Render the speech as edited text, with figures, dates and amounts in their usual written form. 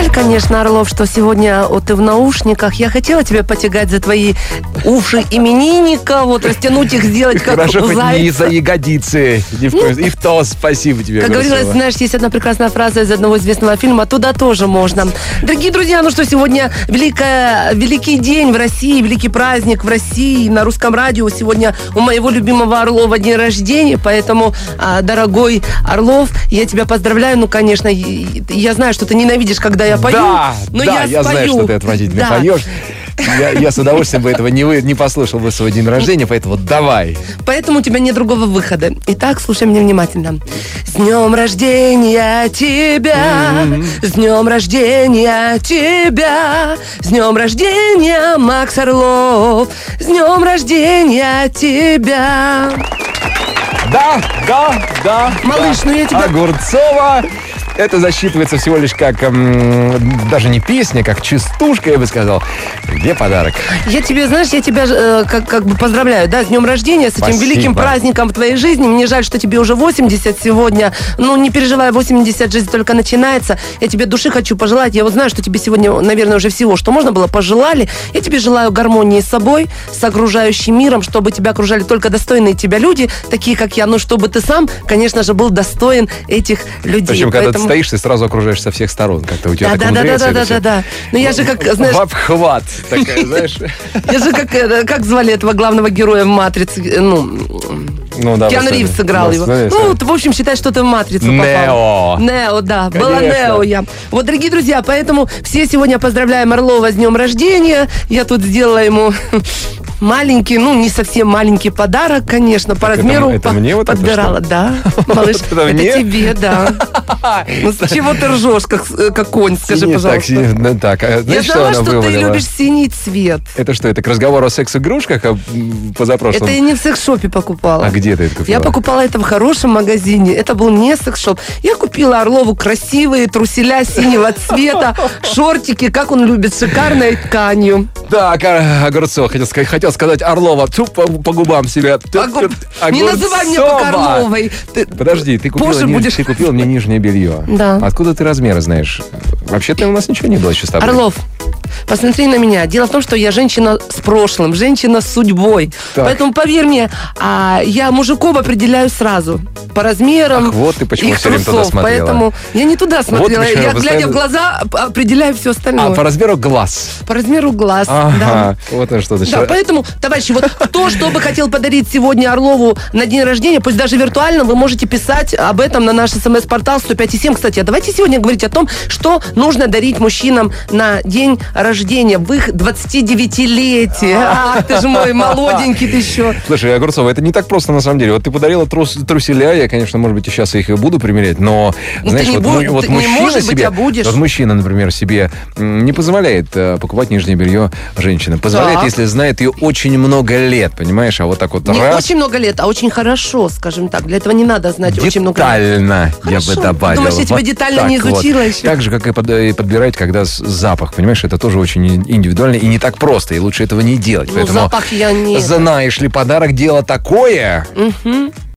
жаль, конечно, Орлов, что сегодня ты в наушниках. Я хотела тебя потягать за твои уши именинника, вот растянуть их, сделать как Хорошо, хоть зайца. не за ягодицы. И в то спасибо тебе, Как Огурцова. говорилось, знаешь, есть одна прекрасная фраза из одного известного фильма, туда тоже можно. Дорогие друзья, ну что, сегодня великий день в России, великий праздник в России, на русском радио. Сегодня у моего любимого Орлова день рождения, поэтому, дорогой Орлов, я тебя поздравляю. Ну, конечно, я знаю, что ты ненавидишь, когда я пою, но я знаю, что ты отвратительно поешь. Я с удовольствием бы этого не послушал бы свой день рождения, поэтому давай. Поэтому у тебя нет другого выхода. Итак, слушай меня внимательно. С днем рождения тебя, с днем рождения тебя, с днем рождения, Макс Орлов, с днем рождения тебя. Да. Малыш, ну я тебя... Огурцова. Это засчитывается всего лишь как, даже не песня, как частушка, я бы сказал. Где подарок? Я тебя как бы поздравляю, да, с днем рождения, с этим Спасибо. великим праздником в твоей жизни. Мне жаль, что тебе уже 80 сегодня. Ну, не переживай, 80, жизнь только начинается. Я тебе души хочу пожелать. Я вот знаю, что тебе сегодня, наверное, уже всего, что можно было, пожелали. Я тебе желаю гармонии с собой, с окружающим миром, чтобы тебя окружали только достойные тебя люди, такие, как я. Ну, чтобы ты сам, конечно же, был достоин этих людей. Причем, когда ты стоишь, ты сразу окружаешь со всех сторон. Как-то у тебя так умудряется. Да. Ну, я же как, знаешь... В обхват, такая, знаешь. Я же как звали этого главного героя в «Матрице», да, Киану Ривз сыграл его. Ну, в общем, считай, что ты в «Матрицу» попал. Нео, да. Конечно. Была Нео я. Вот, дорогие друзья, поэтому все сегодня поздравляем Орлова с днем рождения. Я тут сделала ему маленький, ну, не совсем маленький подарок, конечно, по размеру это мне вот подбирала. это, да, малыш, это мне? тебе, да. Ну, с чего ты ржешь, как конь, скажи, пожалуйста. Я знала, что ты любишь синий цвет. Это что, это к разговору о секс-игрушках позапрошлом? Это я не в секс-шопе покупала. А где ты это купила? Я покупала это в хорошем магазине. Это был не секс-шоп. Я купила Орлову красивые труселя синего цвета, шортики, как он любит, шикарной тканью. Так, Огурцова, хотел сказать Орлова. По губам себя. Не называй меня пока Орловой. Подожди, ты купила мне нижнее белье. Да. Откуда ты размеры знаешь? Вообще-то у нас ничего не было еще с тобой. Орлов, посмотри на меня. Дело в том, что я женщина с прошлым, женщина с судьбой. Так. Поэтому, поверь мне, я мужиков определяю сразу. По размерам. Ах, вот ты почему их все время трусов. туда смотрела. Поэтому я не туда смотрела. Вот Я, глядя в глаза, определяю все остальное. по размеру глаз. По размеру глаз, Ага, да. вот это что-то. Да, поэтому, товарищи, вот кто что бы хотел подарить сегодня Орлову на день рождения, пусть даже виртуально, вы можете писать об этом на наш смс-портал 105.7. Кстати, а давайте сегодня говорить о том, что нужно дарить мужчинам на день рождения в их 29-летие. Ах, ты же мой молоденький ты еще. Слушай, Огурцова, это не так просто на самом деле. Вот ты подарила труселя, я, конечно, может быть, и сейчас их и буду примерять, но, знаешь, вот мужчина себе, вот мужчина, например, себе не позволяет покупать нижнее белье женщины. Позволяет, если знает ее очень много лет, понимаешь? А вот так вот не раз... очень много лет, а очень хорошо, скажем так. Для этого не надо знать очень много лет. Детально, я бы добавил. Думаешь, я тебя детально не изучила еще? Так же, как и подбирать, когда запах, понимаешь? Это тоже очень индивидуально и не так просто, и лучше этого не делать. Ну, запах я не... Знаешь ли, подарок дело такое...